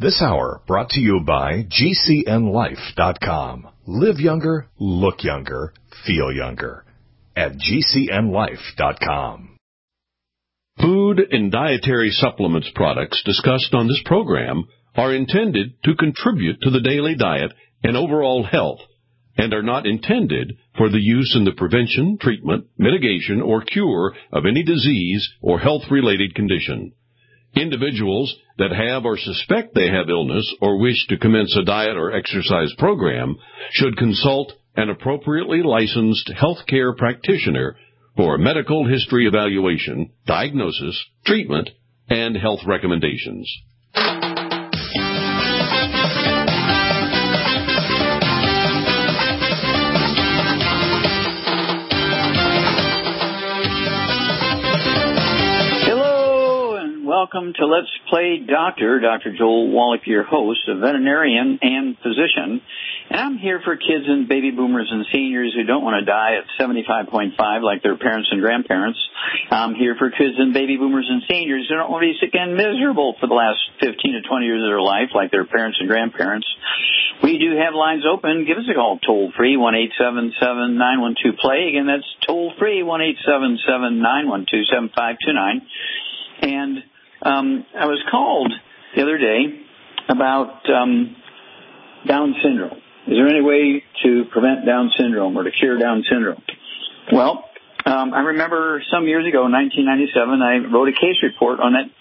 This hour brought to you by GCNLife.com. Live younger, look younger, feel younger at GCNLife.com. Food and dietary supplements products discussed on this program are intended to contribute to the daily diet and overall health and are not intended for the use in the prevention, treatment, mitigation, or cure of any disease or health-related condition. Individuals that have or suspect they have illness or wish to commence a diet or exercise program should consult an appropriately licensed healthcare practitioner for medical history evaluation, diagnosis, treatment, and health recommendations. Welcome to Let's Play Doctor. Dr. Joel Wallach, your host, a veterinarian and physician. And I'm here for kids and baby boomers and seniors who don't want to die at 75.5 like their parents and grandparents. I'm here for kids and baby boomers and seniors who don't want to be sick and miserable for the last 15 to 20 years of their life like their parents and grandparents. We do have lines open. Give us a call toll-free, 1-877-912-PLAY. Again, that's toll-free, 1-877-912-7529. And I was called the other day about Down syndrome. Is there any way to prevent Down syndrome or to cure Down syndrome? Well, I remember some years ago, in 1997, I wrote a case report on it.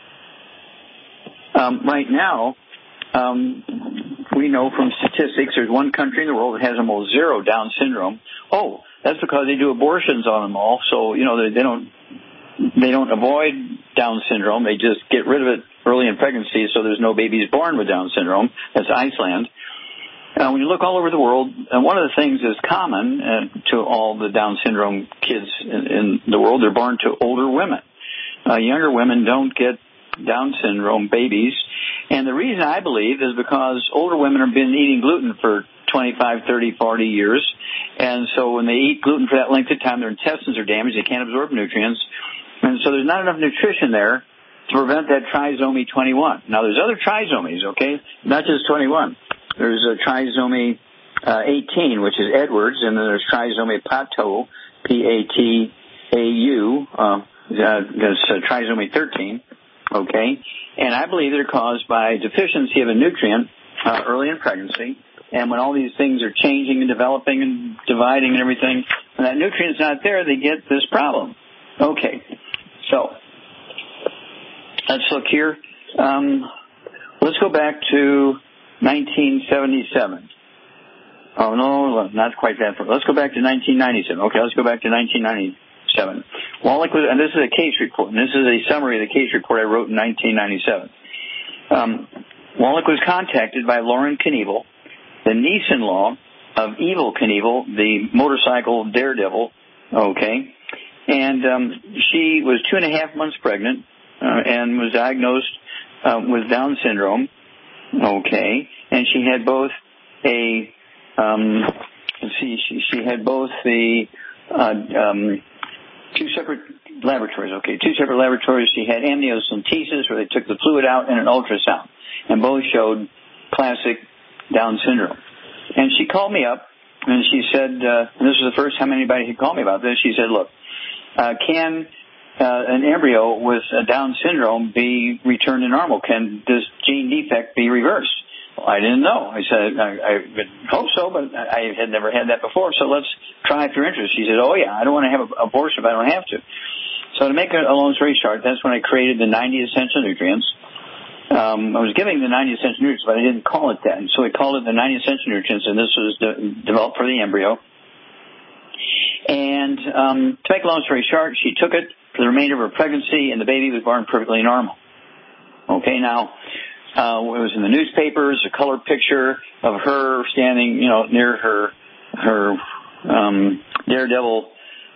Right now, we know from statistics there's one country in the world that has almost zero Down syndrome. Oh, that's because they do abortions on them all, so, you know, they don't avoid Down syndrome. They just get rid of it early in pregnancy so there's no babies born with Down syndrome. That's Iceland. When you look all over the world, one of the things that's common to all the Down syndrome kids in the world, they're born to older women. Younger women don't get Down syndrome babies. And the reason I believe is because older women have been eating gluten for 25, 30, 40 years. And so when they eat gluten for that length of time, their intestines are damaged. They can't absorb nutrients. And so there's not enough nutrition there to prevent that trisomy 21. Now, there's other trisomies, okay, not just 21. There's a trisomy 18, which is Edwards, and then there's trisomy Pataut, P-A-T-A-U, that's trisomy 13, okay? And I believe they're caused by deficiency of a nutrient early in pregnancy. And when all these things are changing and developing and dividing and everything, when that nutrient's not there, they get this problem. Okay, so let's look here. Let's go back to 1977. Oh, no, not quite that far. Let's go back to 1997. Okay, let's go back to 1997. Wallach was, and this is a case report, and this is a summary of the case report I wrote in 1997. Wallach was contacted by Lauren Knievel, the niece-in-law of Evel Knievel, the motorcycle daredevil, okay? And she was 2.5 months pregnant and was diagnosed with Down syndrome, okay? And she had both she had both the two separate laboratories, okay? Two separate laboratories. She had amniocentesis, where they took the fluid out, and an ultrasound, and both showed classic Down syndrome. And she called me up, and she said, and this was the first time anybody had called me about this, she said, look, can an embryo with Down syndrome be returned to normal? Can this gene defect be reversed? Well, I didn't know. I said, I hope so, but I had never had that before, so let's try if you're interested. She said, oh, yeah, I don't want to have an abortion if I don't have to. So to make a long story short, that's when I created the 90 essential nutrients. I was giving the 90 essential nutrients, but I didn't call it that. And so we called it the 90 essential nutrients, and this was developed for the embryo. And to make a long story short, she took it for the remainder of her pregnancy, and the baby was born perfectly normal. Okay, now, it was in the newspapers, a color picture of her standing, you know, near her daredevil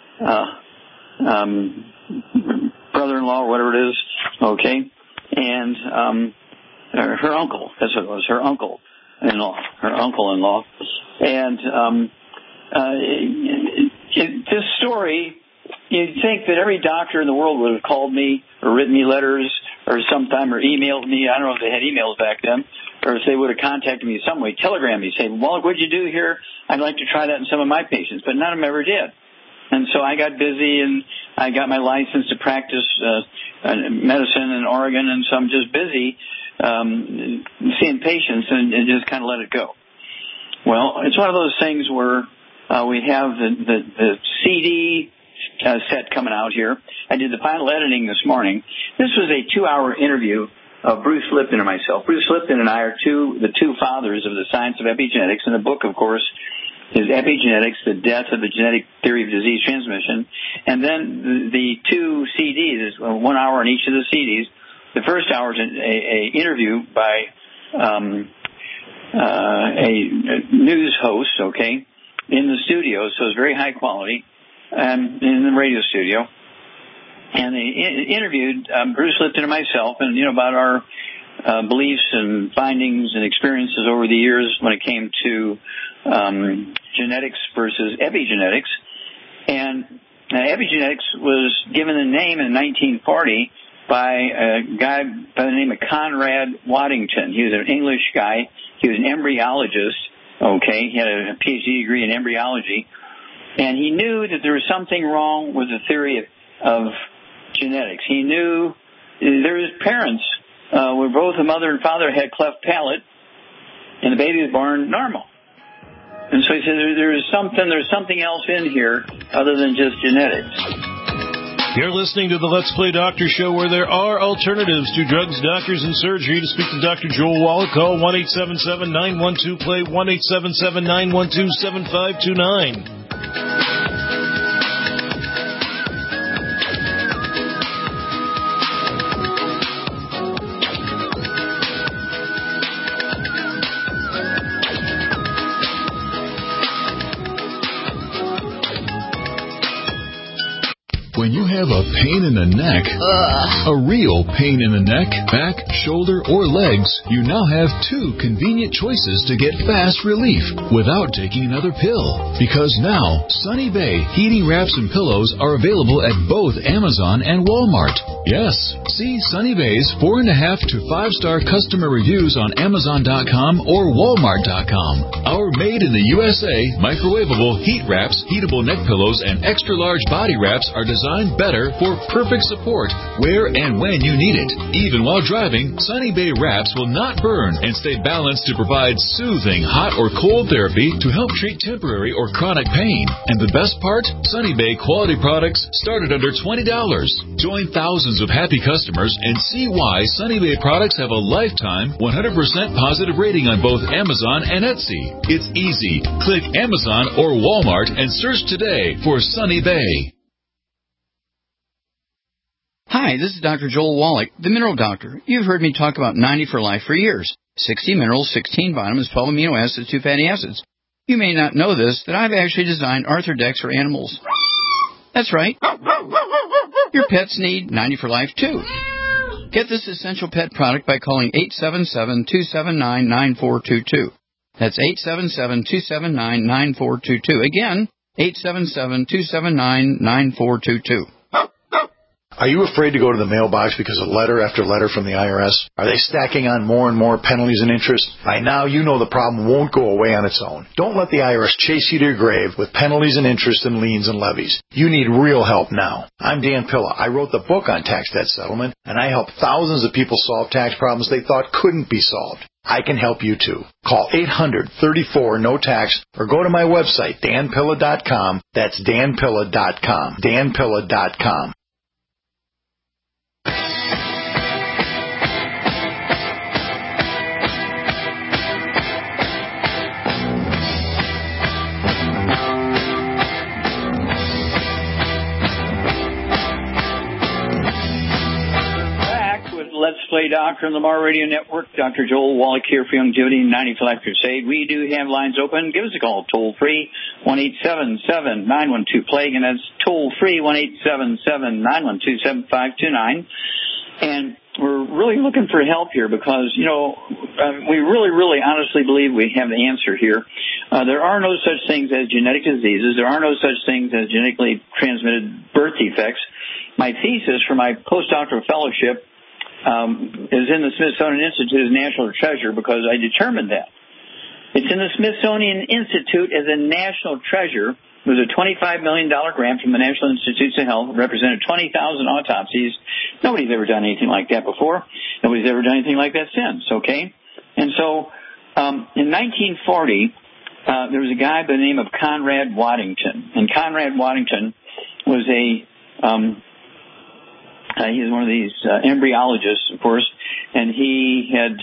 brother-in-law or whatever it is, okay? And her uncle, that's what it was, her uncle-in-law. And this story, you'd think that every doctor in the world would have called me or written me letters or sometime, or emailed me. I don't know if they had emails back then, or if they would have contacted me some way, telegrammed me, say, "Wallach, what'd you do here? I'd like to try that in some of my patients," but none of them ever did. And so I got busy, and I got my license to practice medicine in Oregon, and so I'm just busy seeing patients and just kind of let it go. Well, it's one of those things where we have the CD set coming out here. I did the final editing this morning. This was a 2-hour interview of Bruce Lipton and myself. Bruce Lipton and I are the two fathers of the science of epigenetics, and the book, of course, is Epigenetics, the Death of the Genetic Theory of Disease Transmission. And then the two CDs, 1 hour on each of the CDs. The first hour is a interview by a news host, okay, in the studio, so it's very high quality, in the radio studio. And they interviewed Bruce Lipton and myself, and about our beliefs and findings and experiences over the years when it came to genetics versus epigenetics. And epigenetics was given a name in 1940 by a guy by the name of Conrad Waddington. He was an English guy. He was an embryologist, okay. He had a PhD degree in embryology. And he knew that there was something wrong with the theory of genetics. He knew there was parents where both the mother and father had cleft palate, and the baby was born normal. And so he said there's something else in here other than just genetics. You're listening to the Let's Play Doctor Show, where there are alternatives to drugs, doctors, and surgery. To speak to Dr. Joel Wallach, call 1-877-912-PLAY, 1-877-912-7529. When you have a pain in the neck, a real pain in the neck, back, shoulder, or legs, you now have two convenient choices to get fast relief without taking another pill. Because now, Sunny Bay heating wraps and pillows are available at both Amazon and Walmart. Yes, see Sunny Bay's 4.5 to 5-star customer reviews on Amazon.com or Walmart.com. Our made in the USA microwavable heat wraps, heatable neck pillows, and extra large body wraps are designed better for perfect support where and when you need it. Even while driving, Sunny Bay wraps will not burn and stay balanced to provide soothing hot or cold therapy to help treat temporary or chronic pain. And the best part? Sunny Bay quality products start at under $20. Join thousands of happy customers and see why Sunny Bay products have a lifetime 100% positive rating on both Amazon and Etsy. It's easy. Click Amazon or Walmart and search today for Sunny Bay. Hi, this is Dr. Joel Wallach, the Mineral Doctor. You've heard me talk about 90 for Life for years. 60 minerals, 16 vitamins, 12 amino acids, 2 fatty acids. You may not know this, that I've actually designed Arthrodex for animals. That's right. Your pets need 90 for Life too. Get this essential pet product by calling 877-279-9422. That's 877-279-9422. Again, 877-279-9422. Are you afraid to go to the mailbox because of letter after letter from the IRS? Are they stacking on more and more penalties and interest? By now, you know the problem won't go away on its own. Don't let the IRS chase you to your grave with penalties and interest and liens and levies. You need real help now. I'm Dan Pilla. I wrote the book on tax debt settlement, and I help thousands of people solve tax problems they thought couldn't be solved. I can help you too. Call 800-34-NO-TAX or go to my website, danpilla.com. That's danpilla.com. danpilla.com. Let's Play Doctor on the Mar Radio Network. Dr. Joel Wallach here for Longevity 90 for Life Crusade. We do have lines open. Give us a call, toll free, 1-877-912-PLAGUE, and that's toll free, 1-877-912-7529. And we're really looking for help here because, we really honestly believe we have the answer here. There are no such things as genetic diseases. There are no such things as genetically transmitted birth defects. My thesis for my postdoctoral fellowship is in the Smithsonian Institute as national treasure because I determined that. It's in the Smithsonian Institute as a national treasure. It was a $25 million grant from the National Institutes of Health. It represented 20,000 autopsies. Nobody's ever done anything like that before. Nobody's ever done anything like that since, okay? And so in 1940, there was a guy by the name of Conrad Waddington. And Conrad Waddington was he was one of these embryologists, of course, and he had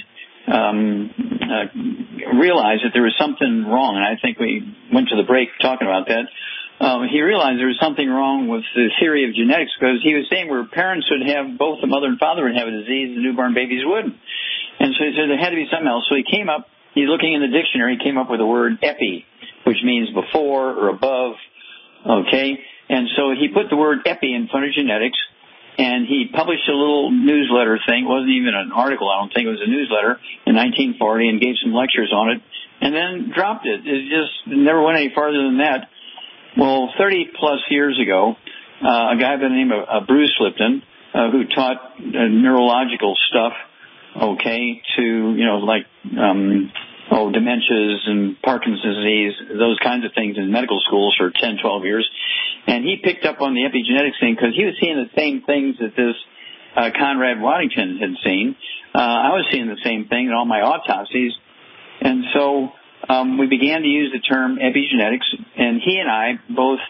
realized that there was something wrong, and I think we went to the break talking about that. He realized there was something wrong with the theory of genetics because he was saying where parents would have, both the mother and father would have a disease, the newborn babies wouldn't. And so he said there had to be something else. So he's looking in the dictionary, he came up with the word epi, which means before or above, okay? And so he put the word epi in front of genetics, and he published a little newsletter thing. It wasn't even an article, I don't think. It was a newsletter in 1940 and gave some lectures on it and then dropped it. It just never went any farther than that. Well, 30-plus years ago, a guy by the name of Bruce Lipton, who taught neurological stuff, okay, to, dementias and Parkinson's disease, those kinds of things in medical schools for 10, 12 years. And he picked up on the epigenetics thing because he was seeing the same things that this Conrad Waddington had seen. I was seeing the same thing in all my autopsies. And so we began to use the term epigenetics, and he and I both,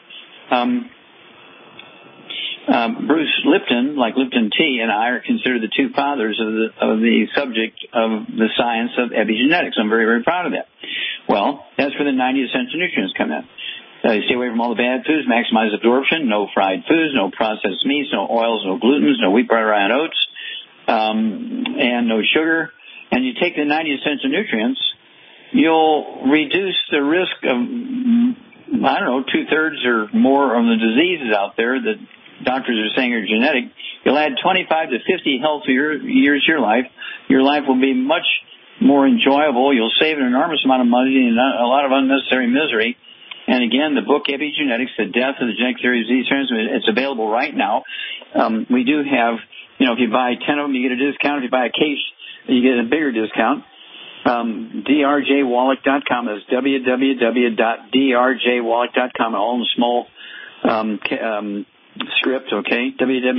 Bruce Lipton, like Lipton Tea, and I are considered the two fathers of the subject of the science of epigenetics. I'm very, very proud of that. Well, that's where the 90 essential nutrients come in. Stay away from all the bad foods, maximize absorption, no fried foods, no processed meats, no oils, no glutens, no wheat, bread, rye, and oats, and no sugar. And you take the 90 essential nutrients, you'll reduce the risk of, 2/3 or more of the diseases out there that doctors are saying are genetic. You'll add 25 to 50 healthier years to your life. Your life will be much more enjoyable. You'll save an enormous amount of money and a lot of unnecessary misery. And again, the book Epigenetics, The Death of the Genetic Theory of Disease Transmission, it's available right now. We do have, if you buy 10 of them, you get a discount. If you buy a case, you get a bigger discount. drjwallach.com is www.drjwallach.com, all in small script, okay?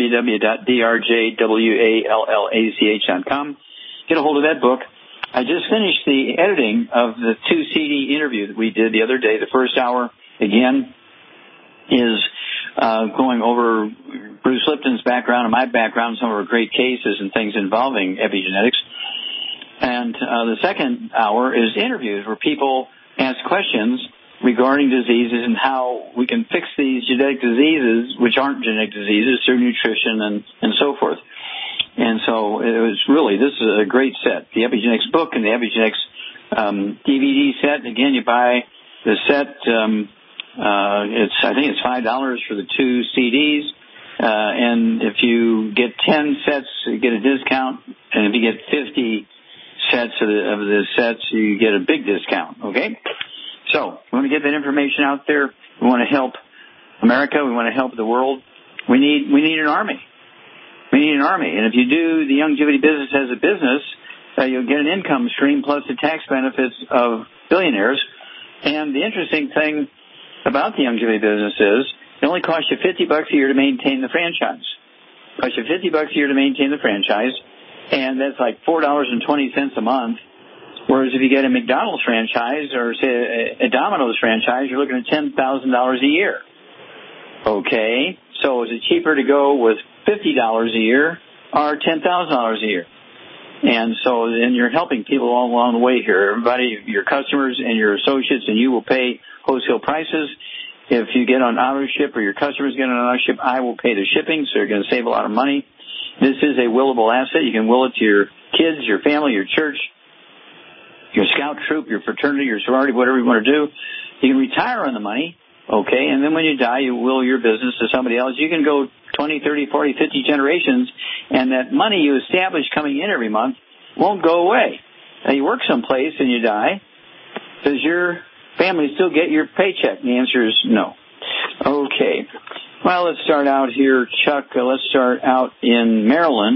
www.drjwallach.com. Get a hold of that book. I just finished the editing of the 2 CD interview that we did the other day. The first hour, again, is going over Bruce Lipton's background and my background, some of our great cases and things involving epigenetics. And the second hour is interviews where people ask questions regarding diseases and how we can fix these genetic diseases, which aren't genetic diseases, through nutrition and so forth. And so it was really, this is a great set. The Epigenetics book and the Epigenetics DVD set. Again, you buy the set, I think it's $5 for the 2 CDs. And if you get 10 sets, you get a discount. And if you get 50 sets of the sets, you get a big discount, okay? So we want to get that information out there. We want to help America. We want to help the world. We need an army. We need an army. And if you do the Youngevity business as a business, you'll get an income stream plus the tax benefits of billionaires. And the interesting thing about the Youngevity business is it only costs you $50 a year to maintain the franchise. It costs you $50 a year to maintain the franchise, and that's like $4.20 a month. Whereas if you get a McDonald's franchise or, say, a Domino's franchise, you're looking at $10,000 a year. Okay, so is it cheaper to go with $50 a year or $10,000 a year? And so then you're helping people all along the way here. Everybody, your customers and your associates and you will pay wholesale prices. If you get on auto ship or your customers get on auto ship, I will pay the shipping, so you're going to save a lot of money. This is a willable asset. You can will it to your kids, your family, your church, your scout troop, your fraternity, your sorority, whatever you want to do. You can retire on the money, okay, and then when you die, you will your business to somebody else. You can go 20, 30, 40, 50 generations, and that money you establish coming in every month won't go away. Now, you work someplace and you die, does your family still get your paycheck? And the answer is no. Okay. Well, let's start out here, Chuck. Let's start out in Maryland.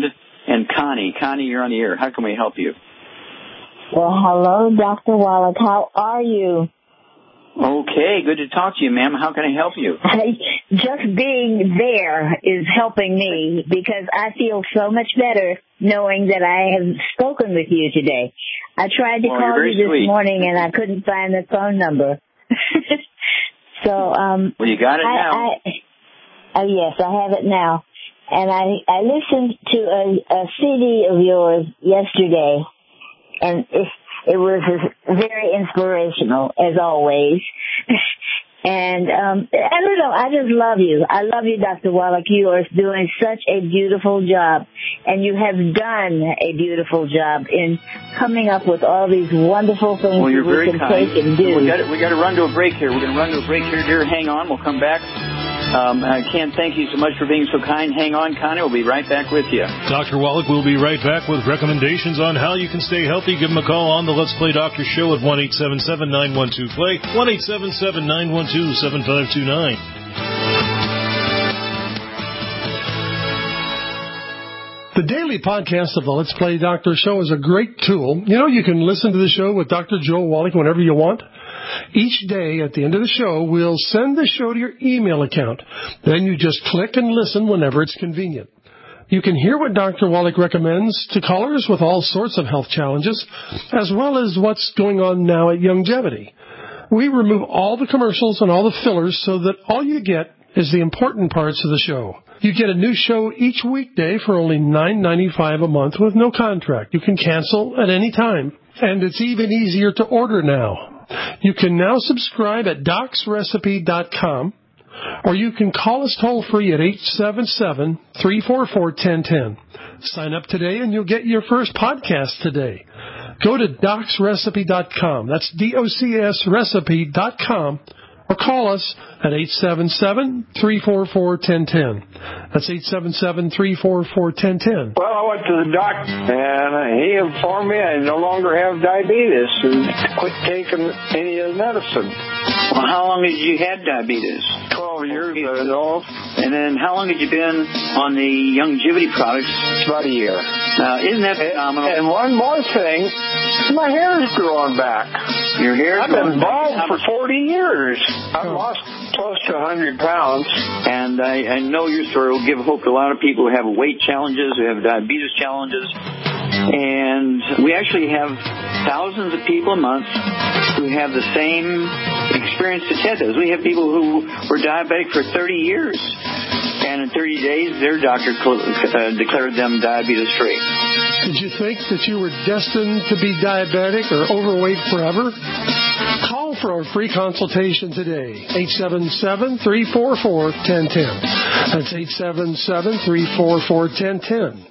and Connie. Connie, you're on the air. How can we help you? Well, hello, Dr. Wallach. How are you? Okay, good to talk to you, ma'am. How can I help you? Just being there is helping me because I feel so much better knowing that I have spoken with you today. I tried to call you this morning and I couldn't find the phone number. So, well, you got it now. Yes, I have it now. And I listened to a CD of yours yesterday, and it was very inspirational, as always. And I don't know, I just love you. I love you, Dr. Wallach. You are doing such a beautiful job, and you have done a beautiful job in coming up with all these wonderful things well, you're that we very can kind. take and do. We got to run to a break here. We're going to run to a break here, dear. Hang on. We'll come back. I can't thank you so much for being so kind. Hang on, Connie. We'll be right back with you. Dr. Wallach will be right back with recommendations on how you can stay healthy. Give him a call on the Let's Play Doctor Show at 1-877-912-PLAY, 1-877-912-7529. The daily podcast of the Let's Play Doctor Show is a great tool. You know, you can listen to the show with Dr. Joel Wallach whenever you want. Each day at the end of the show, we'll send the show to your email account. Then you just click and listen whenever it's convenient. You can hear what Dr. Wallach recommends to callers with all sorts of health challenges, as well as what's going on now at Youngevity. We remove all the commercials and all the fillers so that all you get is the important parts of the show. You get a new show each weekday for only $9.95 a month with no contract. You can cancel at any time. And it's even easier to order now. You can now subscribe at docsrecipe.com, or you can call us toll-free at 877-344-1010. Sign up today and you'll get your first podcast today. Go to docsrecipe.com. That's DOCSrecipe.com. Or call us at 877-344-1010. That's 877-344-1010. Well, I went to the doctor, and he informed me I no longer have diabetes and quit taking any of the medicine. Well, how long had you had diabetes? 12 years ago. And then how long had you been on the Youngevity products? About a year. Isn't that phenomenal? And one more thing, my hair's growing back. Your hair's I've been bald for 40 years. I've lost close to 100 pounds. And I know your story will give hope to a lot of people who have weight challenges, who have diabetes challenges. And we actually have thousands of people a month who have the same experience that Ted does. We have people who were diabetic for 30 years. And in 30 days, their doctor declared them diabetes-free. Did you think that you were destined to be diabetic or overweight forever? Call for a free consultation today. 877-344-1010. That's 877-344-1010.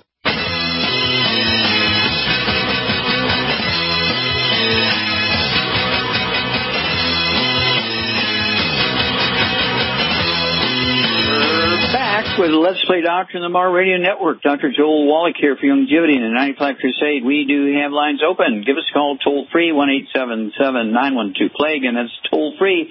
With Let's Play Doctor and the Mar Radio Network. Dr. Joel Wallach here for Youngevity and the 95 Crusade. We do have lines open. Give us a call toll-free, 1-877-912-PLAY. Again, that's toll-free,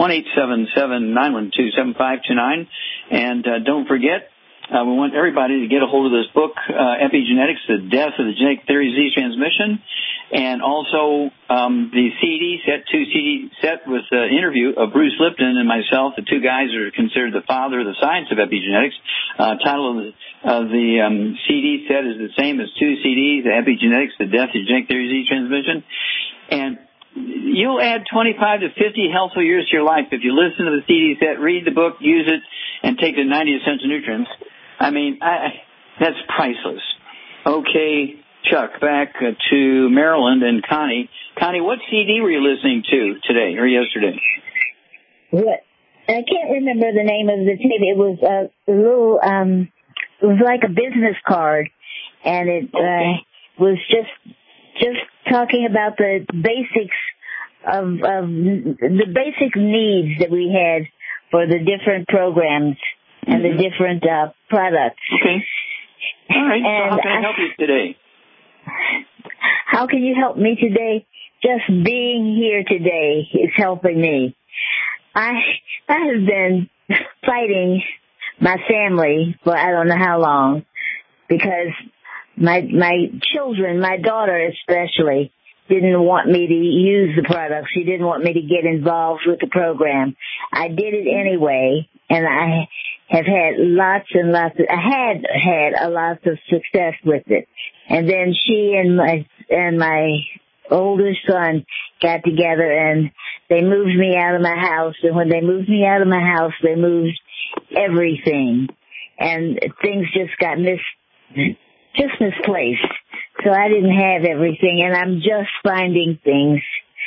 1-877-912-7529. And don't forget, we want everybody to get a hold of this book, Epigenetics, The Death of the Genetic Theory of Disease Transmission. And also the CD set, 2 CD set with the interview of Bruce Lipton and myself, the two guys who are considered the father of the science of epigenetics. Title of the CD set is the same as 2 CDs, Epigenetics, The Death of Genetic Theory of Disease Transmission. And you'll add 25 to 50 healthful years to your life if you listen to the CD set, read the book, use it, and take the 90 essential nutrients. I mean, that's priceless. Okay, Chuck, back to Maryland and Connie. Connie, what CD were you listening to today or yesterday? What? I can't remember the name of the tape. It was a little, it was like a business card, and it was just talking about the basics of the basic needs that we had for the different programs and the different products. Okay. All right. So how can I help you today? How can you help me today? Just being here today is helping me. I have been fighting my family for I don't know how long because my children, my daughter especially, didn't want me to use the product. She didn't want me to get involved with the program. I did it anyway, and I have had lots and lots of, I had a lot of success with it. And then she and my older son got together and they moved me out of my house. And when they moved me out of my house, they moved everything. And things just got misplaced. So I didn't have everything, and I'm just finding things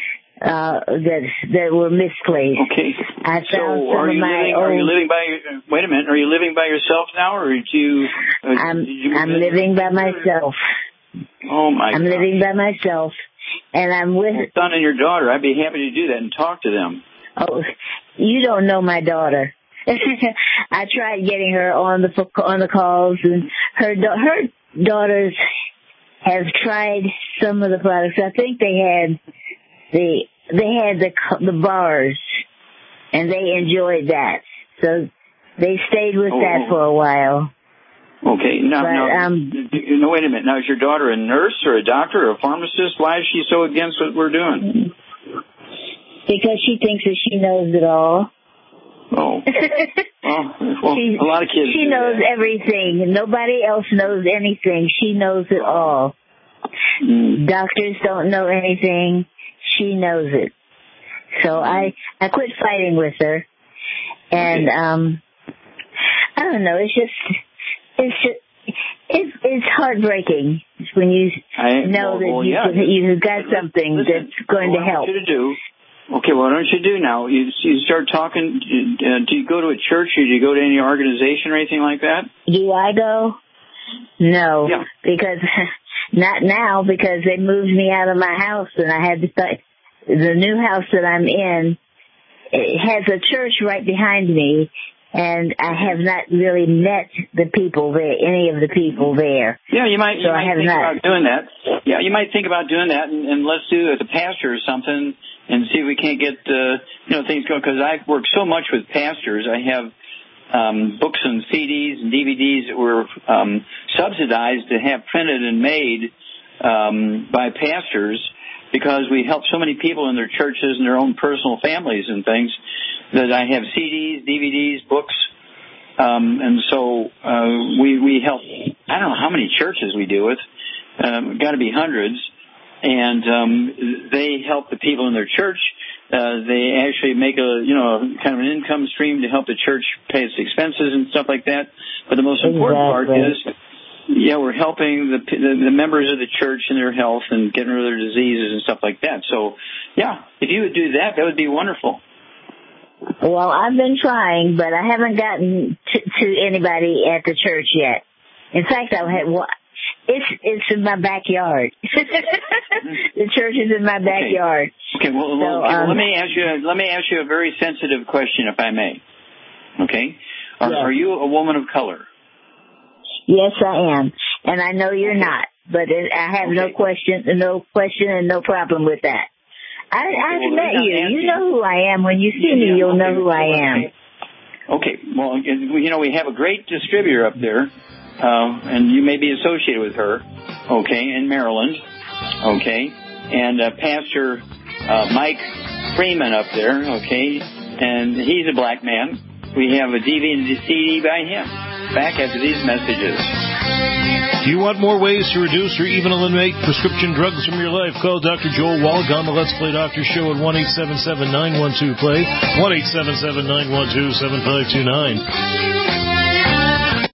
that were misplaced. Okay. I found so are you living by yourself now, or did you? I'm living by myself. Oh my! I'm living by myself, and I'm with your son and your daughter. I'd be happy to do that and talk to them. Oh, you don't know my daughter. I tried getting her on the calls, and her daughters have tried some of the products. I think they had the bars, and they enjoyed that. So they stayed with that for a while. Okay. Now, wait a minute. Now, is your daughter a nurse or a doctor or a pharmacist? Why is she so against what we're doing? Because she thinks that she knows it all. Oh. Well, a lot of kids. She knows everything. Nobody else knows anything. She knows it all. Doctors don't know anything. She knows it. So I quit fighting with her, and I don't know. It's heartbreaking when you know that you've got something that's going to help. Okay, well, what don't you do now? You start talking. Do you go to a church, or do you go to any organization or anything like that? Do I go? No, because not now, because they moved me out of my house, and I had to start. The new house that I'm in, it has a church right behind me, and I have not really met the people there, any of the people there. Yeah, you might think about doing that. Yeah, you might think about doing that, and let's do it at the pastor or something, and see if we can't get things going. Because I've worked so much with pastors. I have books and CDs and DVDs that were subsidized to have printed and made by pastors, because we help so many people in their churches and their own personal families and things, that I have CDs, DVDs, books, and so we help. I don't know how many churches we do with. Got to be hundreds. And they help the people in their church. They actually make a kind of an income stream to help the church pay its expenses and stuff like that. But the most important part is, we're helping the members of the church in their health and getting rid of their diseases and stuff like that. So, if you would do that, that would be wonderful. Well, I've been trying, but I haven't gotten to anybody at the church yet. In fact, it's in my backyard. The church is in my backyard. Okay. Well, let me ask you a very sensitive question, if I may. Okay. Are you a woman of color? Yes, I am, and I know you're not. But I have no question and no problem with that. I've met you. You know who I am. When you see me, you'll know who I am. Okay. Well, we have a great distributor up there. And you may be associated with her, in Maryland, and Pastor Mike Freeman up there, and he's a black man. We have a DVD and CD by him. Back after these messages. Do you want more ways to reduce or even eliminate prescription drugs from your life? Call Dr. Joel Wallach on the Let's Play Doctor Show at 1-877-912-PLAY, 1-877-912-7529.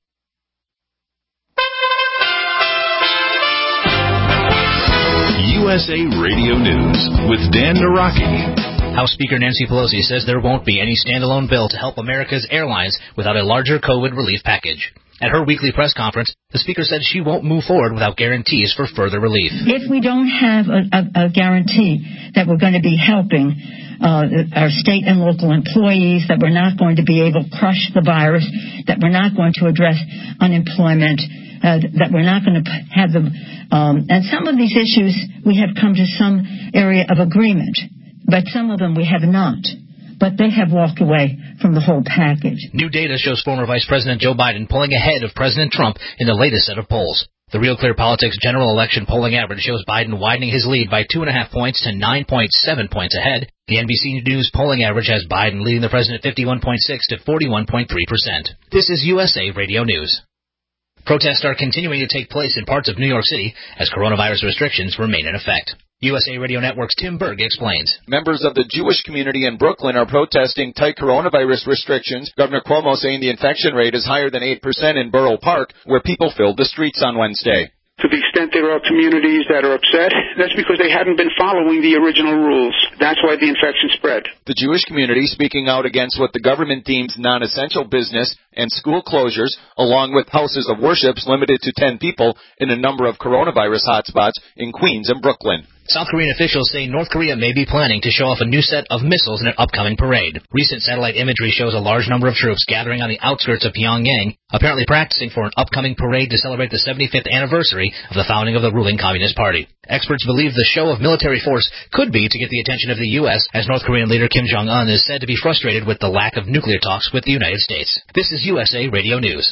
USA Radio News with Dan Naraki. House Speaker Nancy Pelosi says there won't be any standalone bill to help America's airlines without a larger COVID relief package. At her weekly press conference, the Speaker said she won't move forward without guarantees for further relief. If we don't have a guarantee that we're going to be helping our state and local employees, that we're not going to be able to crush the virus, that we're not going to address unemployment, that we're not going to have them, and some of these issues we have come to some area of agreement. But some of them we have not. But they have walked away from the whole package. New data shows former Vice President Joe Biden pulling ahead of President Trump in the latest set of polls. The Real Clear Politics general election polling average shows Biden widening his lead by 2.5 points to 9.7 points ahead. The NBC News polling average has Biden leading the president 51.6 to 41.3%. This is USA Radio News. Protests are continuing to take place in parts of New York City as coronavirus restrictions remain in effect. USA Radio Network's Tim Berg explains. Members of the Jewish community in Brooklyn are protesting tight coronavirus restrictions. Governor Cuomo saying the infection rate is higher than 8% in Borough Park, where people filled the streets on Wednesday. To the extent there are communities that are upset, that's because they haven't been following the original rules. That's why the infection spread. The Jewish community speaking out against what the government deems non-essential business and school closures, along with houses of worship limited to 10 people in a number of coronavirus hotspots in Queens and Brooklyn. South Korean officials say North Korea may be planning to show off a new set of missiles in an upcoming parade. Recent satellite imagery shows a large number of troops gathering on the outskirts of Pyongyang, apparently practicing for an upcoming parade to celebrate the 75th anniversary of the founding of the ruling Communist Party. Experts believe the show of military force could be to get the attention of the U.S., as North Korean leader Kim Jong-un is said to be frustrated with the lack of nuclear talks with the United States. This is USA Radio News.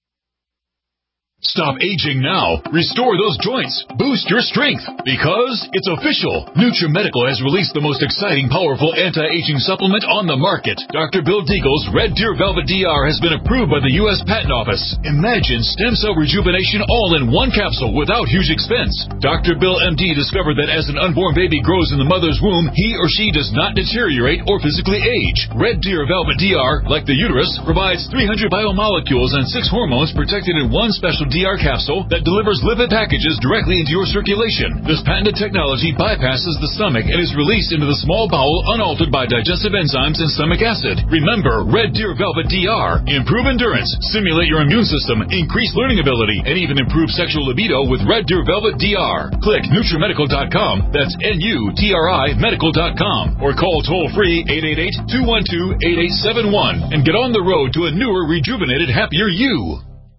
Stop aging now. Restore those joints. Boost your strength. Because it's official. NutriMedical has released the most exciting, powerful anti-aging supplement on the market. Dr. Bill Deagle's Red Deer Velvet DR has been approved by the U.S. Patent Office. Imagine stem cell rejuvenation all in one capsule without huge expense. Dr. Bill MD discovered that as an unborn baby grows in the mother's womb, he or she does not deteriorate or physically age. Red Deer Velvet DR, like the uterus, provides 300 biomolecules and 6 hormones protected in one special DR capsule that delivers lipid packages directly into your circulation. This patented technology bypasses the stomach and is released into the small bowel unaltered by digestive enzymes and stomach acid. Remember, Red Deer Velvet DR. Improve endurance, stimulate your immune system, increase learning ability, and even improve sexual libido with Red Deer Velvet DR. Click NutriMedical.com, that's NUTRI Medical.com, or call toll-free 888-212-8871 and get on the road to a newer, rejuvenated, happier you.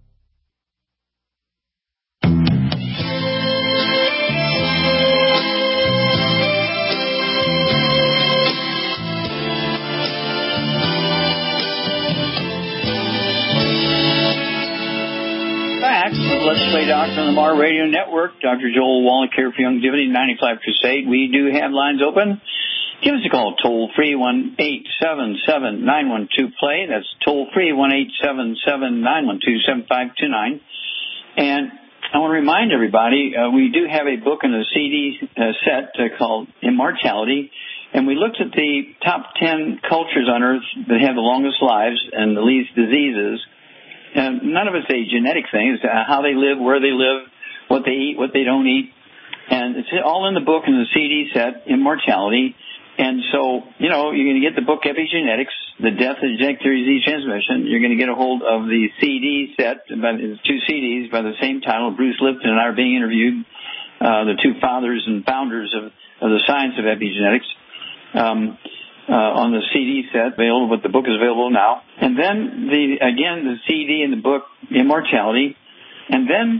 Let's Play Doctor on the Mar Radio Network. Dr. Joel Wallach here for Youngevity 95 Crusade. We do have lines open. Give us a call, toll-free, 1-877-912-PLAY. That's toll-free, 1-877-912-7529. And I want to remind everybody, we do have a book in a CD set called Immortality. And we looked at the top 10 cultures on Earth that have the longest lives and the least diseases. None of it's a genetic thing. It's how they live, where they live, what they eat, what they don't eat. And it's all in the book in the CD set, Immortality. And so, you're going to get the book Epigenetics, The Death of Genetic Theory of Disease Transmission. You're going to get a hold of the CD set, two CDs by the same title. Bruce Lipton and I are being interviewed, the two fathers and founders of the science of epigenetics. On the CD set available, but the book is available now. And then the CD and the book Immortality. And then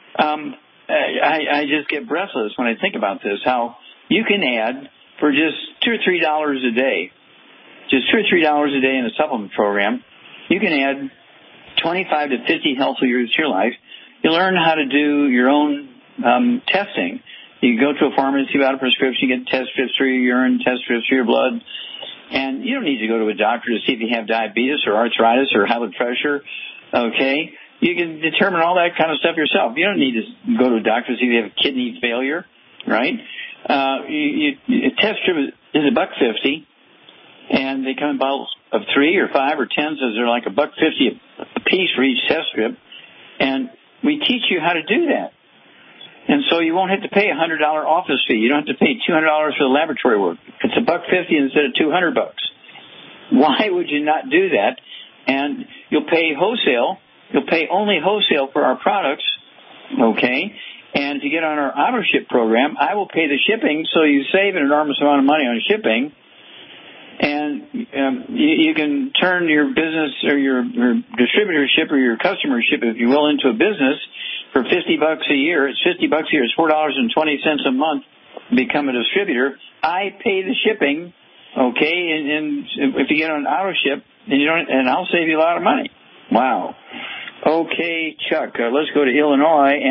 I just get breathless when I think about this, how you can add for just $2 or $3 a day, just $2 or $3 a day in a supplement program, you can add 25 to 50 healthy years to your life. You learn how to do your own testing. You go to a pharmacy without a prescription, you get test strips for your urine, test strips for your blood. And you don't need to go to a doctor to see if you have diabetes or arthritis or high blood pressure, okay? You can determine all that kind of stuff yourself. You don't need to go to a doctor to see if you have kidney failure, right? A test strip is $1.50, and they come in bottles of 3 or 5 or 10, so they're like $1.50 a piece for each test strip. And we teach you how to do that. And so you won't have to pay a $100 office fee. You don't have to pay $200 for the laboratory work. It's $1.50 instead of $200. Why would you not do that? And you'll pay wholesale. You'll pay only wholesale for our products, okay? And if you get on our auto ship program, I will pay the shipping, so you save an enormous amount of money on shipping. And you can turn your business or your distributorship or your customership, if you will, into a business for $50 a year. It's $50 a year. It's $4.20 a month to become a distributor. I pay the shipping, okay, and if you get on auto ship, and I'll save you a lot of money. Wow. Okay, Chuck, let's go to Illinois. And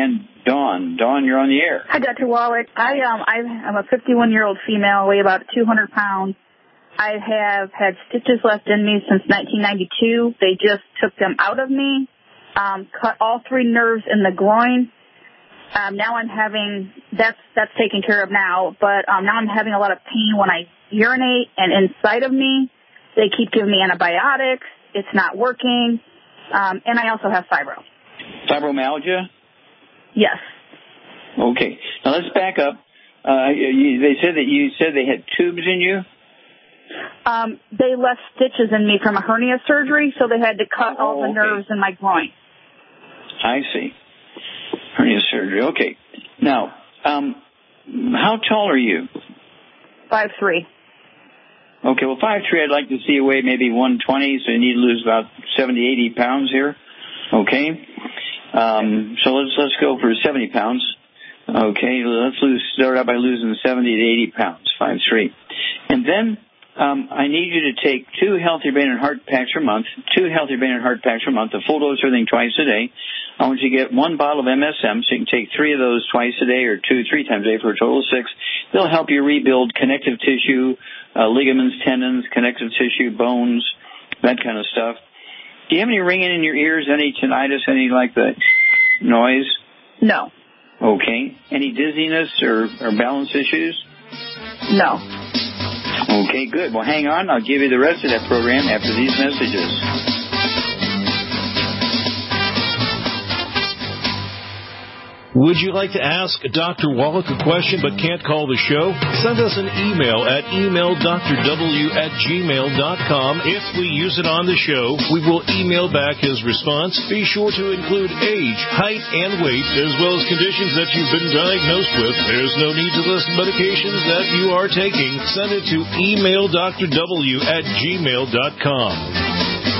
Dawn. Dawn, you're on the air. Hi, Dr. Wallach. I'm a 51-year-old female, weigh about 200 pounds. I have had stitches left in me since 1992. They just took them out of me, cut all 3 nerves in the groin. Now I'm having, that's taken care of now, but now I'm having a lot of pain when I urinate and inside of me. They keep giving me antibiotics. It's not working. And I also have fibro. Fibromyalgia? Yes. Okay. Now let's back up. They said that you said they had tubes in you? They left stitches in me from a hernia surgery, so they had to cut all the nerves in my groin. I see. Hernia surgery. Okay. Now, how tall are you? 5'3". Okay, well, 5'3", I'd like to see you weigh maybe 120, so you need to lose about 70, 80 pounds here. Okay? So let's go for 70 pounds. Okay, start out by losing 70 to 80 pounds, 5'3". And then I need you to take 2 Healthy Brain and Heart Packs per month, 2 Healthy Brain and Heart Packs per month, a full dose of everything twice a day. I want you to get 1 bottle of MSM, so you can take 3 of those twice a day or 2, 3 times a day for a total of 6. They'll help you rebuild connective tissue, ligaments, tendons, connective tissue, bones, that kind of stuff. Do you have any ringing in your ears, any tinnitus, any like the noise? No. Okay. Any dizziness or balance issues? No. Okay, good. Well, hang on. I'll give you the rest of that program after these messages. Would you like to ask Dr. Wallach a question but can't call the show? Send us an email at emaildrw@gmail.com. If we use it on the show, we will email back his response. Be sure to include age, height, and weight, as well as conditions that you've been diagnosed with. There's no need to list medications that you are taking. Send it to emaildrw@gmail.com.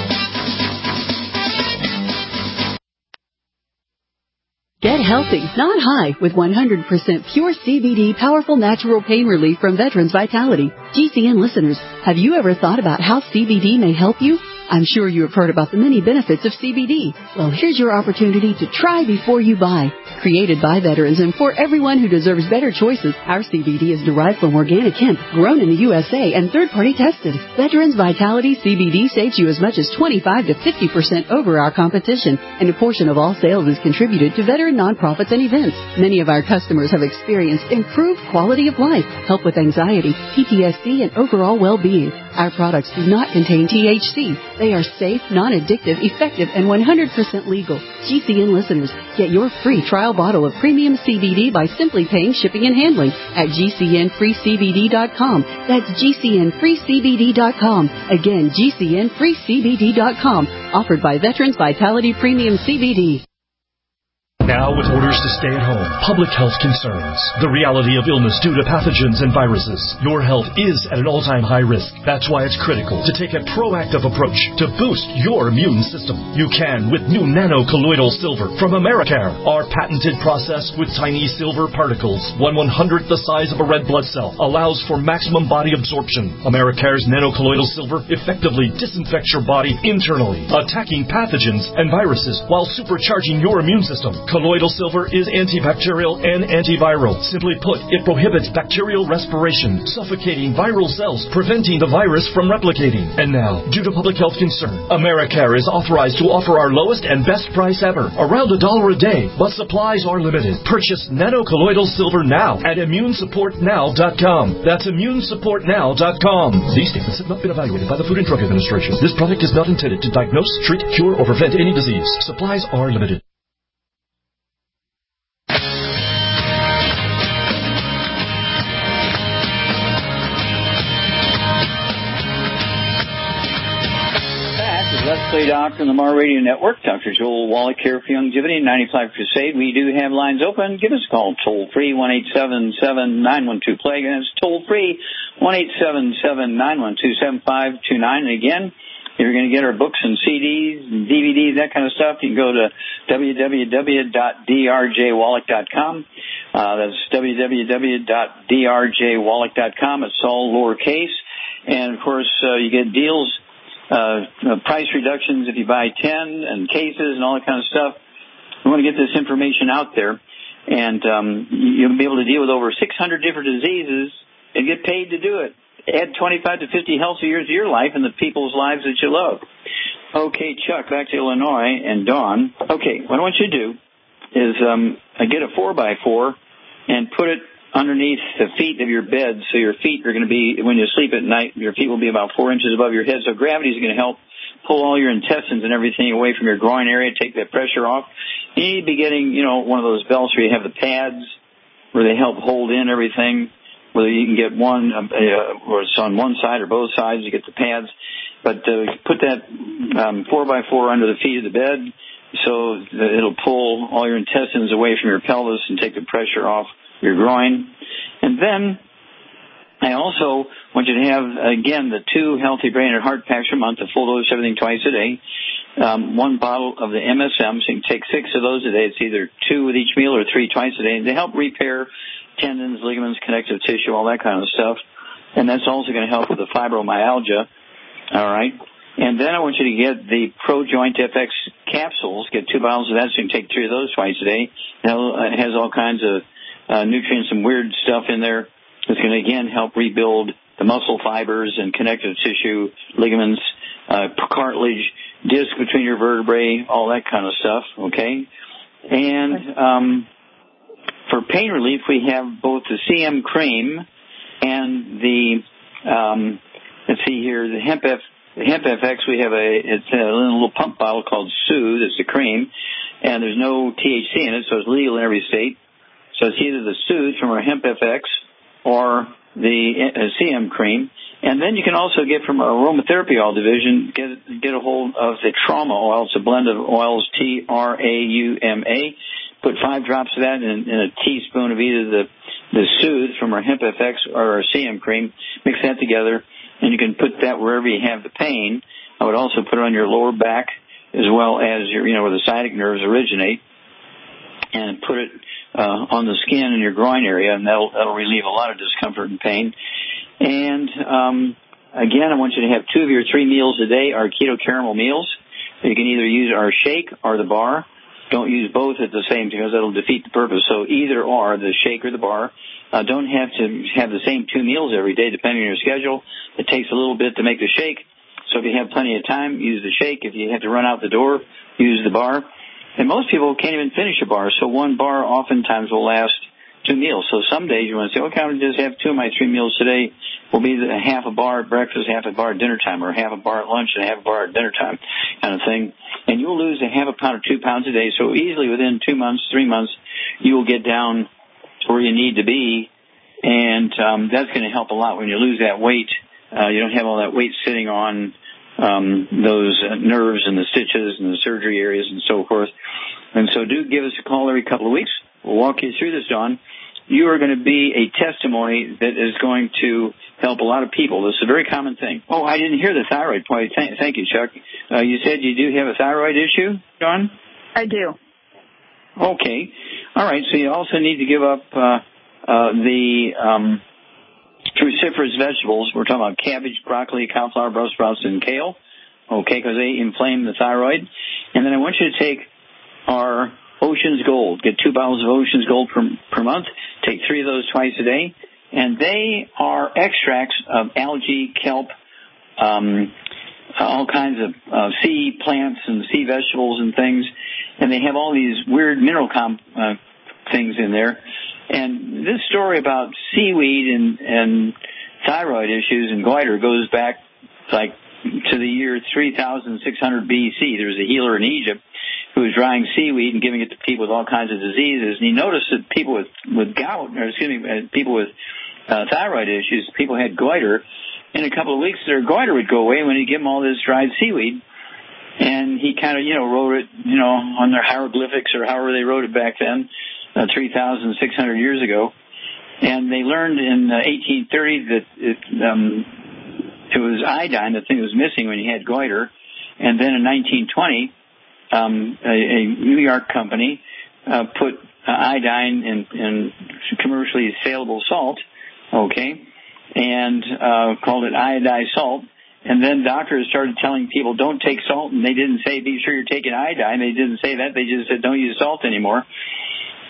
Get healthy, not high, with 100% pure CBD powerful natural pain relief from Veterans Vitality. GCN listeners, have you ever thought about how CBD may help you? I'm sure you have heard about the many benefits of CBD. Well, here's your opportunity to try before you buy. Created by veterans and for everyone who deserves better choices, our CBD is derived from organic hemp, grown in the USA, and third-party tested. Veterans Vitality CBD saves you as much as 25 to 50% over our competition, and a portion of all sales is contributed to veteran nonprofits and events. Many of our customers have experienced improved quality of life, help with anxiety, PTSD, and overall well-being. Our products do not contain THC. They are safe, non-addictive, effective, and 100% legal. GCN listeners, get your free trial bottle of premium CBD by simply paying shipping and handling at GCNFreeCBD.com. That's GCNFreeCBD.com. Again, GCNFreeCBD.com. Offered by Veterans Vitality Premium CBD. Now, with orders to stay at home, public health concerns, the reality of illness due to pathogens and viruses, your health is at an all-time high risk. That's why it's critical to take a proactive approach to boost your immune system. You can with new nano-colloidal silver from Americare. Our patented process with tiny silver particles, 1/100th the size of a red blood cell, allows for maximum body absorption. Americare's nano-colloidal silver effectively disinfects your body internally, attacking pathogens and viruses while supercharging your immune system. Colloidal silver is antibacterial and antiviral. Simply put, it prohibits bacterial respiration, suffocating viral cells, preventing the virus from replicating. And now, due to public health concern, Americare is authorized to offer our lowest and best price ever, around $1 a day, but supplies are limited. Purchase nano-colloidal silver now at ImmuneSupportNow.com. That's ImmuneSupportNow.com. These statements have not been evaluated by the Food and Drug Administration. This product is not intended to diagnose, treat, cure, or prevent any disease. Supplies are limited. Let's Play Doctor on the Mar Radio Network. Dr. Joel Wallach here for Youngevity 95 Crusade. We do have lines open. Give us a call toll-free, 1-877-912-PLAGUE. And it's toll-free, 1-877-912-7529. And again, if you're going to get our books and CDs and DVDs, that kind of stuff, you can go to www.drjwallach.com. That's www.drjwallach.com. It's all lowercase. And, of course, you get deals, price reductions if you buy 10 and cases and all that kind of stuff. We want to get this information out there. And you'll be able to deal with over 600 different diseases and get paid to do it. Add 25 to 50 healthy years to your life and the people's lives that you love. Okay, Chuck, back to Illinois and Dawn. Okay, what I want you to do is get a 4x4 and put it underneath the feet of your bed, so your feet are going to be, when you sleep at night, your feet will be about 4 inches above your head, so gravity is going to help pull all your intestines and everything away from your groin area, take that pressure off. You need to be getting, one of those belts where you have the pads where they help hold in everything, whether you can get one, or it's on one side or both sides, you get the pads. But put that 4x4 under the feet of the bed so that it'll pull all your intestines away from your pelvis and take the pressure off your groin. And then I also want you to have, again, the 2 Healthy Brain and Heart Packs a month, a full dose, everything twice a day. 1 bottle of the MSM, so you can take 6 of those a day. It's either 2 with each meal or 3 twice a day. And they help repair tendons, ligaments, connective tissue, all that kind of stuff. And that's also going to help with the fibromyalgia. All right. And then I want you to get the Pro Joint FX capsules. Get 2 bottles of that, so you can take 3 of those twice a day. It has all kinds of nutrients and weird stuff in there. It's going to, again, help rebuild the muscle fibers and connective tissue, ligaments, cartilage, disc between your vertebrae, all that kind of stuff, okay? And for pain relief, we have both the CM cream and the, let's see here, the Hemp FX. We have it's a little pump bottle called Soothe. It's the cream, and there's no THC in it, so it's legal in every state. So it's either the Soothe from our Hemp FX or the CM cream. And then you can also get from our aromatherapy oil division, get a hold of the trauma oil. It's a blend of oils, TRAUMA. Put 5 drops of that in a teaspoon of either the Soothe from our Hemp FX or our CM cream. Mix that together, and you can put that wherever you have the pain. I would also put it on your lower back as well as your, where the sciatic nerves originate, and put it on the skin in your groin area, and that'll relieve a lot of discomfort and pain. And again, I want you to have 2 of your 3 meals a day are keto caramel meals. You can either use our shake or the bar. Don't use both at the same time because that'll defeat the purpose. So either or, the shake or the bar. Don't have to have the same 2 meals every day depending on your schedule. It takes a little bit to make the shake. So if you have plenty of time, use the shake. If you have to run out the door, use the bar. And most people can't even finish a bar, so 1 bar oftentimes will last 2 meals. So some days you want to say, okay, I'm going to just have 2 of my 3 meals today. Will be half a bar at breakfast, half a bar at dinner time, or half a bar at lunch and half a bar at dinner time kind of thing. And you'll lose a half a pound or 2 pounds a day. So easily within 2 months, 3 months, you will get down to where you need to be. And that's going to help a lot when you lose that weight. You don't have all that weight sitting on those nerves and the stitches and the surgery areas and so forth. And so do give us a call every couple of weeks. We'll walk you through this, Dawn. You are going to be a testimony that is going to help a lot of people. This is a very common thing. Oh, I didn't hear the thyroid point. Thank you, Chuck. You said you do have a thyroid issue, Dawn? I do. Okay. All right. So you also need to give up the cruciferous vegetables. We're talking about cabbage, broccoli, cauliflower, Brussels sprouts, and kale. Okay, because they inflame the thyroid. And then I want you to take our Ocean's Gold. Get 2 bottles of Ocean's Gold per month. Take 3 of those twice a day. And they are extracts of algae, kelp, all kinds of sea plants and sea vegetables and things. And they have all these weird mineral things in there. And this story about seaweed and thyroid issues and goiter goes back like to the year 3600 BC. There was a healer in Egypt who was drying seaweed and giving it to people with all kinds of diseases. And he noticed that people with gout, or people with thyroid issues, people had goiter. In a couple of weeks, their goiter would go away when he'd give them all this dried seaweed. And he kind of, wrote it, on their hieroglyphics or however they wrote it back then, 3,600 years ago. And they learned in 1830 that it was iodine, the thing that was missing when you had goiter. And then in 1920, a New York company put iodine in commercially saleable salt, okay, and called it iodized salt. And then doctors started telling people, don't take salt, and they didn't say, be sure you're taking iodine. They didn't say that. They just said, don't use salt anymore.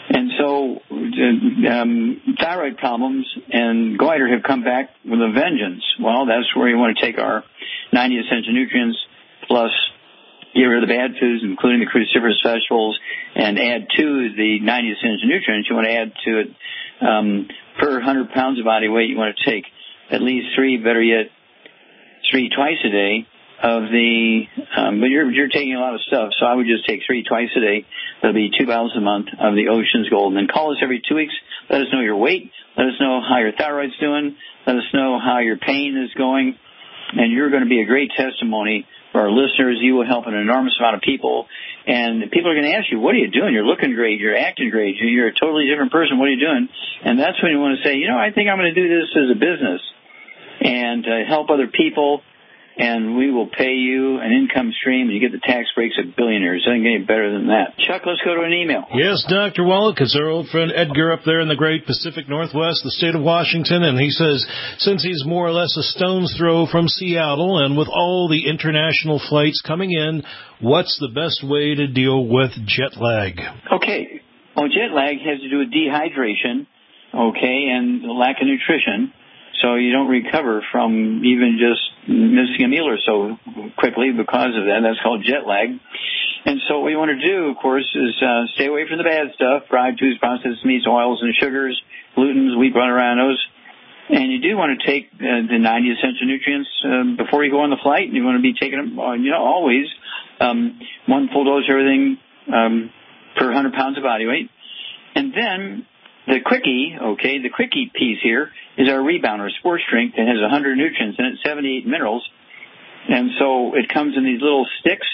And so thyroid problems and goiter have come back with a vengeance. Well, that's where you want to take our 90 essential nutrients plus get rid of the bad foods, including the cruciferous vegetables, and add to the 90 essential nutrients. You want to add to it per 100 pounds of body weight, you want to take at least 3, better yet, 3 twice a day of the, but you're taking a lot of stuff, so I would just take 3 twice a day. That'll be 2 bottles a month of the Ocean's Gold. And then call us every 2 weeks. Let us know your weight. Let us know how your thyroid's doing. Let us know how your pain is going. And you're going to be a great testimony for our listeners. You will help an enormous amount of people. And people are going to ask you, what are you doing? You're looking great. You're acting great. You're a totally different person. What are you doing? And that's when you want to say, I think I'm going to do this as a business and help other people. And we will pay you an income stream, and you get the tax breaks of billionaires. It doesn't get any better than that. Chuck, let's go to an email. Yes, Dr. Wallach, it's our old friend Edgar up there in the great Pacific Northwest, the state of Washington, and he says, since he's more or less a stone's throw from Seattle, and with all the international flights coming in, what's the best way to deal with jet lag? Okay. Well, jet lag has to do with dehydration, and the lack of nutrition. So you don't recover from even just missing a meal or so quickly because of that. That's called jet lag. And so what you want to do, of course, is stay away from the bad stuff, fried foods, processed meats, oils, and sugars, glutens, wheat, granules. And you do want to take the 90 essential nutrients before you go on the flight. You want to be taking them, always 1 full dose of everything per 100 pounds of body weight. And then the quickie piece here is our rebounder, sports drink that has 100 nutrients in it, 78 minerals. And so it comes in these little sticks,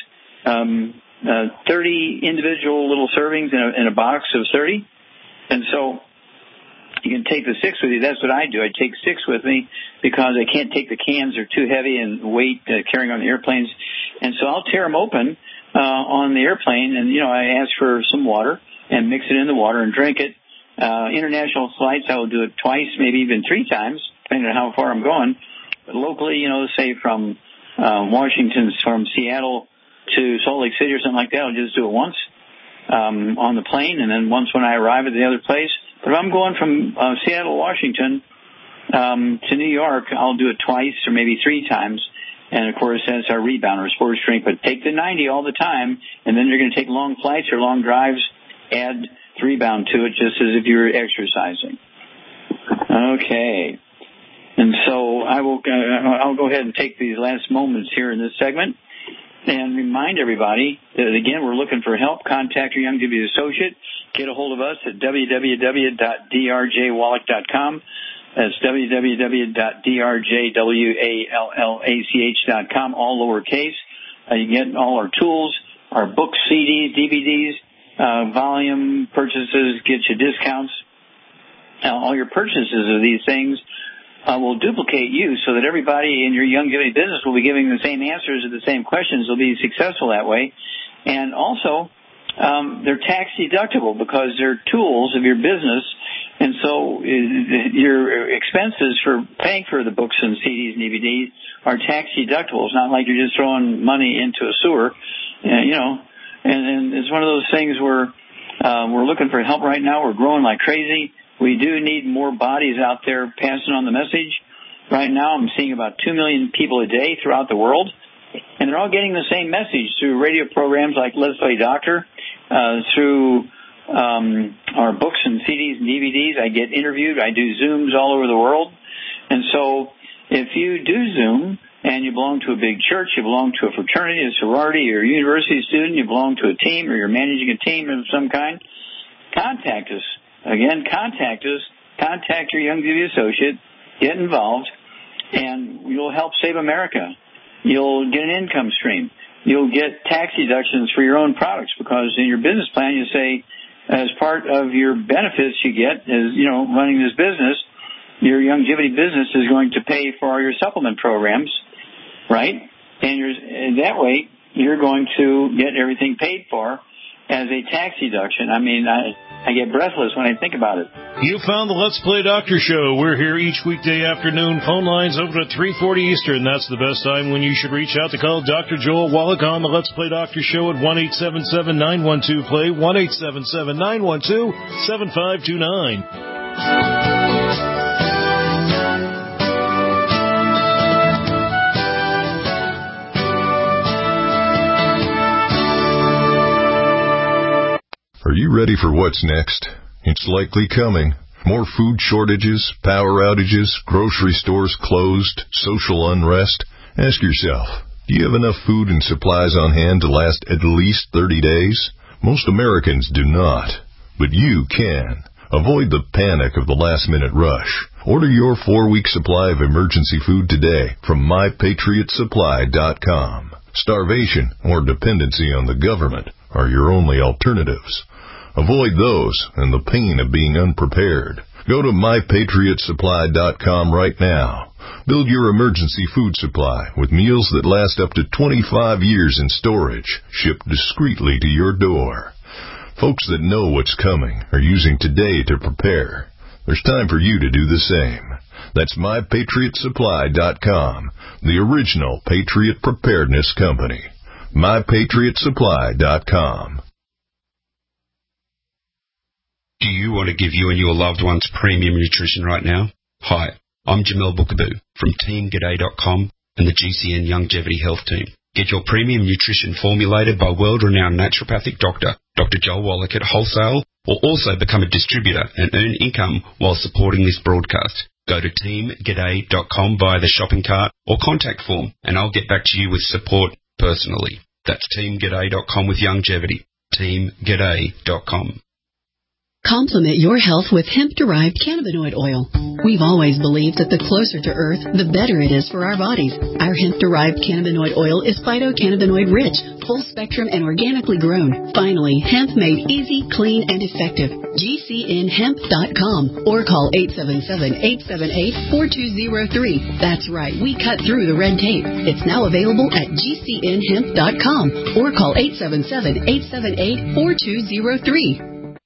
30 individual little servings in a box of 30. And so you can take the 6 with you. That's what I do. I take 6 with me because I can't take the cans. They're too heavy and weight carrying on the airplanes. And so I'll tear them open on the airplane, and, I ask for some water and mix it in the water and drink it. International flights, I will do it twice, maybe even 3 times, depending on how far I'm going. But locally, say from Washington, from Seattle to Salt Lake City or something like that, I'll just do it once on the plane, and then once when I arrive at the other place. But if I'm going from Seattle, Washington to New York, I'll do it twice or maybe 3 times. And, of course, that's our rebounder, sports drink. But take the 90 all the time, and then you're going to take long flights or long drives, add the rebound to it just as if you're exercising. Okay. And so I'll go ahead and take these last moments here in this segment and remind everybody that, again, we're looking for help. Contact your Youngevity associate. Get a hold of us at www.drjwallach.com. That's www.drjwallach.com, all lowercase. You get all our tools, our books, CDs, DVDs, volume purchases, get you discounts. All your purchases of these things will duplicate you so that everybody in your Youngevity business will be giving the same answers to the same questions. They'll be successful that way. And also, they're tax deductible because they're tools of your business. And so your expenses for paying for the books and CDs and DVDs are tax deductible. It's not like you're just throwing money into a sewer, And it's one of those things where we're looking for help right now. We're growing like crazy. We do need more bodies out there passing on the message. Right now I'm seeing about 2 million people a day throughout the world, and they're all getting the same message through radio programs like Let's Play Doctor, through our books and CDs and DVDs. I get interviewed. I do Zooms all over the world. And so if you do Zoom and you belong to a big church, you belong to a fraternity, a sorority, you're a university student, you belong to a team, or you're managing a team of some kind, contact us. Again, contact us. Contact your Youngevity associate. Get involved, and you'll help save America. You'll get an income stream. You'll get tax deductions for your own products because in your business plan you say, as part of your benefits you get as, running this business, your Youngevity business is going to pay for all your supplement programs, right? And that way you're going to get everything paid for, as a tax deduction. I mean, I get breathless when I think about it. You found the Let's Play Doctor Show. We're here each weekday afternoon. Phone lines open at 3:40 Eastern. That's the best time when you should reach out to call Dr. Joel Wallach on the Let's Play Doctor Show at 1-877-912-PLAY, 1-877-912-7529. Are you ready for what's next? It's likely coming. More food shortages, power outages, grocery stores closed, social unrest. Ask yourself, do you have enough food and supplies on hand to last at least 30 days? Most Americans do not, but you can. Avoid the panic of the last-minute rush. Order your 4-week supply of emergency food today from MyPatriotSupply.com. Starvation or dependency on the government are your only alternatives. Avoid those and the pain of being unprepared. Go to MyPatriotSupply.com right now. Build your emergency food supply with meals that last up to 25 years in storage, shipped discreetly to your door. Folks that know what's coming are using today to prepare. There's time for you to do the same. That's MyPatriotSupply.com, the original Patriot Preparedness Company. MyPatriotSupply.com. Do you want to give you and your loved ones premium nutrition right now? Hi, I'm Jamel Bookaboo from TeamGaday.com and the GCN Longevity Health Team. Get your premium nutrition formulated by world-renowned naturopathic doctor, Dr. Joel Wallach at wholesale, or also become a distributor and earn income while supporting this broadcast. Go to TeamGaday.com via the shopping cart or contact form, and I'll get back to you with support personally. That's TeamGaday.com with longevity. TeamGaday.com. Complement your health with hemp-derived cannabinoid oil. We've always believed that the closer to Earth, the better it is for our bodies. Our hemp-derived cannabinoid oil is phytocannabinoid-rich, full-spectrum, and organically grown. Finally, hemp made easy, clean, and effective. GCNHemp.com or call 877-878-4203. That's right, we cut through the red tape. It's now available at GCNHemp.com or call 877-878-4203.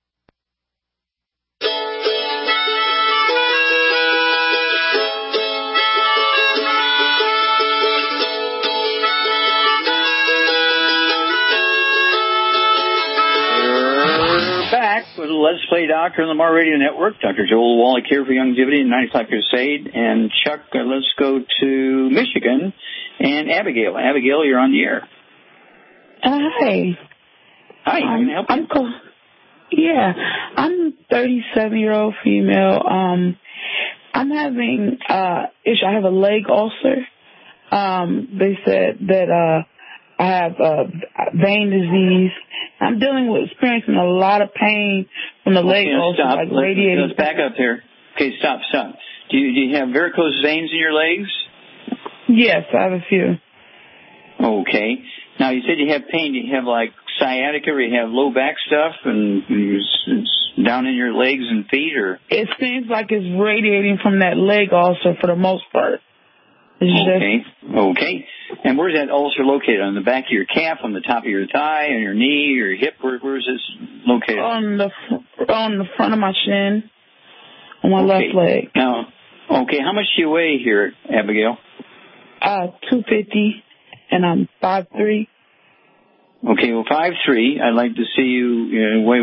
Let's Play Doctor on the Mar Radio Network. Dr. Joel Wallach here for Longevity and 95 Crusade. And Chuck, let's go to Michigan. And Abigail. Abigail, you're on the air. Hi. Hi, how can I help you? Yeah, I'm a 37-year-old female. I'm having issue. I have a leg ulcer. They said that I have vein disease. I'm experiencing a lot of pain from the leg ulcer, like radiating. Let's back up here. Okay, stop. Do you have varicose veins in your legs? Yes, I have a few. Okay. Now, you said you have pain. Do you have, like, sciatica, or you have low back stuff and it's down in your legs and feet, or? It seems like it's radiating from that leg ulcer for the most part. Okay. And where's that ulcer located? On the back of your calf, on the top of your thigh, on your knee, or your hip? Where's this located? On the front of my shin, on my left leg. Now, how much do you weigh here, Abigail? 250, and I'm 5'3". Okay, well, 5'3". I'd like to see you weigh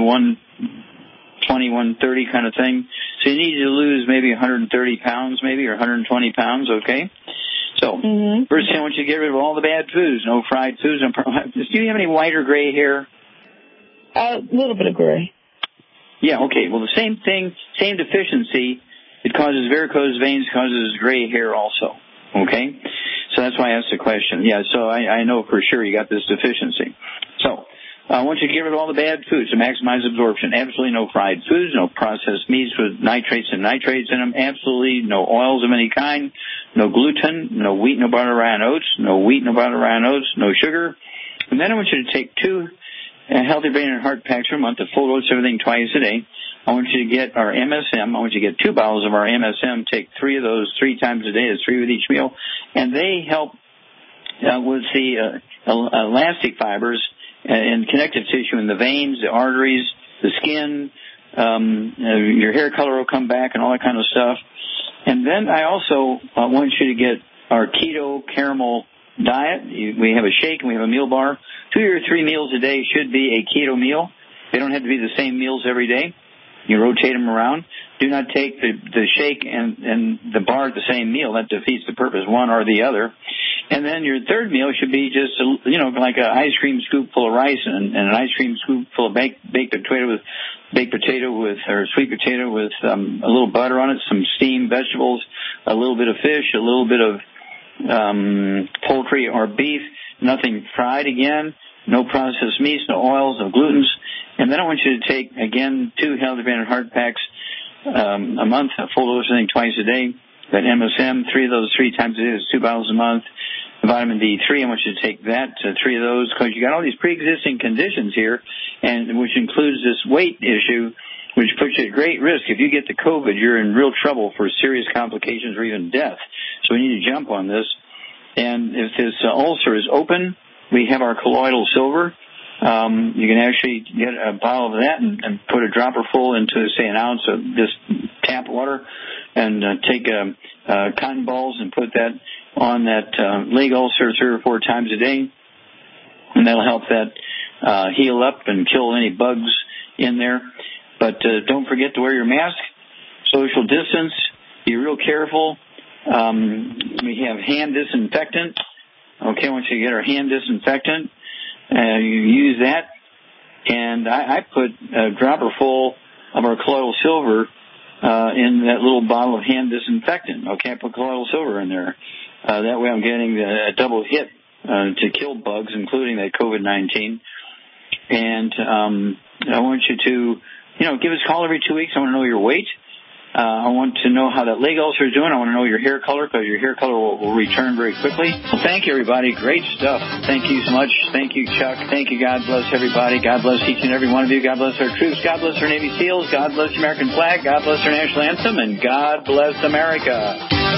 120, 130 kind of thing. So you need to lose maybe 130 pounds, maybe, or 120 pounds, okay? So, first thing, I want you to get rid of all the bad foods, no fried foods. Do you have any white or gray hair? A little bit of gray. Yeah, okay. Well, the same thing, same deficiency, it causes varicose veins, causes gray hair also, okay? So that's why I asked the question. Yeah, so I know for sure you got this deficiency. So, I want you to get rid of all the bad foods to maximize absorption. Absolutely no fried foods, no processed meats with nitrates and nitrates in them. Absolutely no oils of any kind, no gluten, no wheat, no butter, rye, and oats, no wheat, no butter, rye, and oats, no sugar. And then I want you to take 2 Healthy Brain and Heart packs per month of full dose everything twice a day. I want you to get our MSM. I want you to get 2 bottles of our MSM. Take 3 of those 3 times a day. That's 3 with each meal. And they help with the elastic fibers and connective tissue in the veins, the arteries, the skin. Your hair color will come back and all that kind of stuff. And then I also want you to get our keto caramel diet. We have a shake and we have a meal bar. 2 or 3 meals a day should be a keto meal. They don't have to be the same meals every day. You rotate them around. Do not take the shake and the bar at the same meal. That defeats the purpose, one or the other. And then your third meal should be just, like an ice cream scoop full of rice and an ice cream scoop full of baked potato or sweet potato with a little butter on it, some steamed vegetables, a little bit of fish, a little bit of poultry or beef, nothing fried again, no processed meats, no oils, no glutens. And then I want you to take, again, 2 Health Advantage Heart Packs a month, a full dose, I think, twice a day. That MSM, 3 of those 3 times a day is 2 bottles a month. Vitamin D3, I want you to take that, 3 of those, because you got all these pre-existing conditions here, and which includes this weight issue, which puts you at great risk. If you get the COVID, you're in real trouble for serious complications or even death. So we need to jump on this. And if this ulcer is open, we have our colloidal silver. You can actually get a bottle of that and put a dropper full into, say, an ounce of this tap water, and take cotton balls and put that on that leg ulcer 3 or 4 times a day, and that'll help that heal up and kill any bugs in there. But don't forget to wear your mask, social distance, be real careful. We have hand disinfectant. Okay, once you get our hand disinfectant, you use that, and I put a dropper full of our colloidal silver in that little bottle of hand disinfectant. Okay, I put colloidal silver in there. That way I'm getting a double hit to kill bugs, including that COVID-19. And I want you to, give us a call every 2 weeks. I want to know your weight. I want to know how that leg ulcer is doing. I want to know your hair color, because your hair color will return very quickly. Well, thank you, everybody. Great stuff. Thank you so much. Thank you, Chuck. Thank you. God bless everybody. God bless each and every one of you. God bless our troops. God bless our Navy SEALs. God bless the American flag. God bless our national anthem. And God bless America.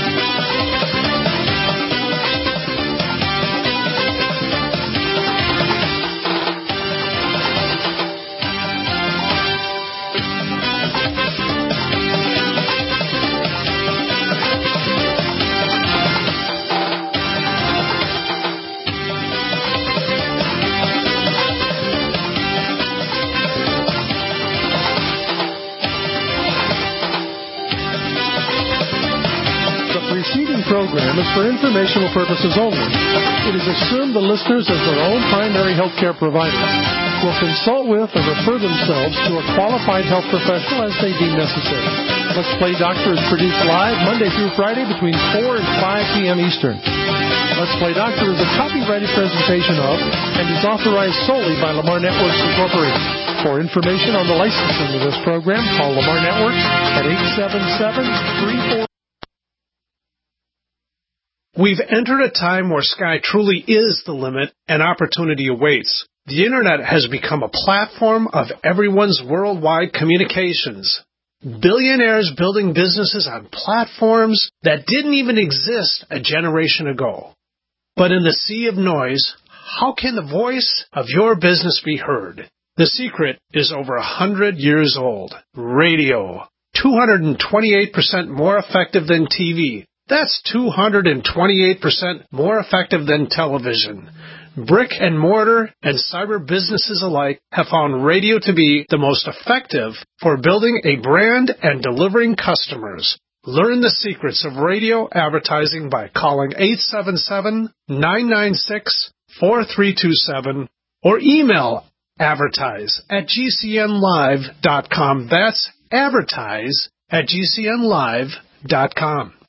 Program is for informational purposes only. It is assumed the listeners, as their own primary health care providers, will consult with or refer themselves to a qualified health professional as they deem necessary. Let's Play Doctor is produced live Monday through Friday between 4 and 5 p.m. Eastern. Let's Play Doctor is a copyrighted presentation of and is authorized solely by Lamar Networks Incorporated. For information on the licensing of this program, call Lamar Networks at 877-34... We've entered a time where sky truly is the limit and opportunity awaits. The Internet has become a platform of everyone's worldwide communications. Billionaires building businesses on platforms that didn't even exist a generation ago. But in the sea of noise, how can the voice of your business be heard? The secret is over 100 years old. Radio. 228% more effective than TV. That's 228% more effective than television. Brick and mortar and cyber businesses alike have found radio to be the most effective for building a brand and delivering customers. Learn the secrets of radio advertising by calling 877-996-4327 or email advertise@gcnlive.com. That's advertise@gcnlive.com.